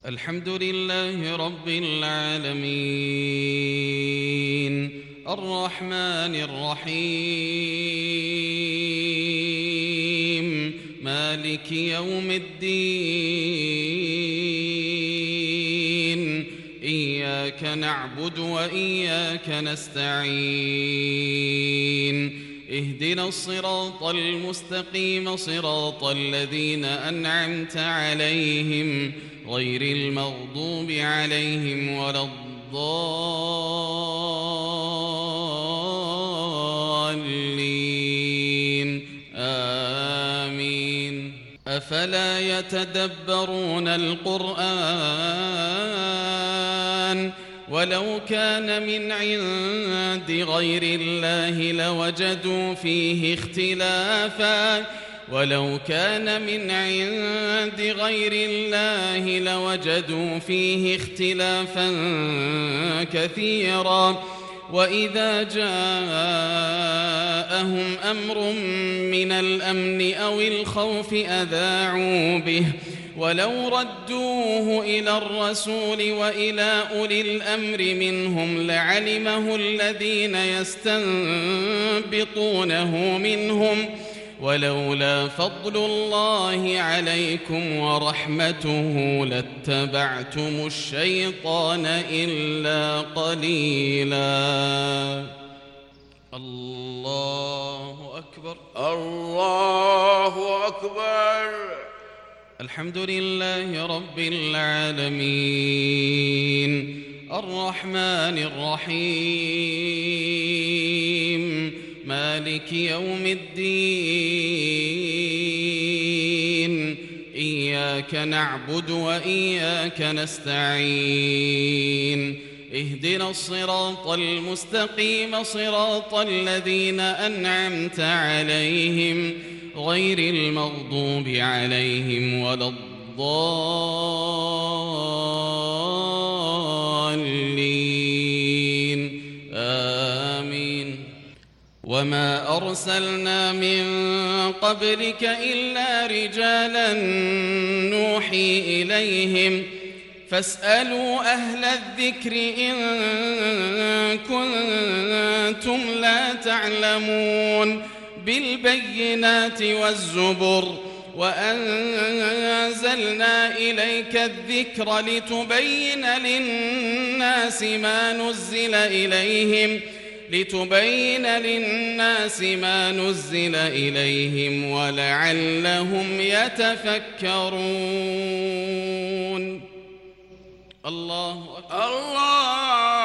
الحمد لله رب العالمين الرحمن الرحيم مالك يوم الدين إياك نعبد وإياك نستعين اهدنا الصراط المستقيم صراط الذين أنعمت عليهم غير المغضوب عليهم ولا الضالين آمين. أفلا يتدبرون القرآن ولو كان من عند غير الله لوجدوا فيه اختلافا ولو كان من عند غير الله لوجدوا فيه اختلافا كثيرا وإذا جاءهم أمر من الأمن أو الخوف أذاعوا به ولو ردوه إلى الرسول وإلى أولي الأمر منهم لعلمه الذين يستنبطونه منهم ولولا فضل الله عليكم ورحمته لاتبعتم الشيطان إلا قليلا. الله أكبر الله أكبر. الحمد لله رب العالمين الرحمن الرحيم مالك يوم الدين إياك نعبد وإياك نستعين اهدنا الصراط المستقيم صراط الذين أنعمت عليهم غير المغضوب عليهم ولا الضالين آمين. وما أرسلنا من قبلك إلا رجالا نوحي إليهم فاسألوا أهل الذكر إن كنتم لا تعلمون بالبينات والزبر وأنزلنا إليك الذكر لتبين للناس ما نزل إليهم ولعلهم يتفكرون. الله أكبر. الله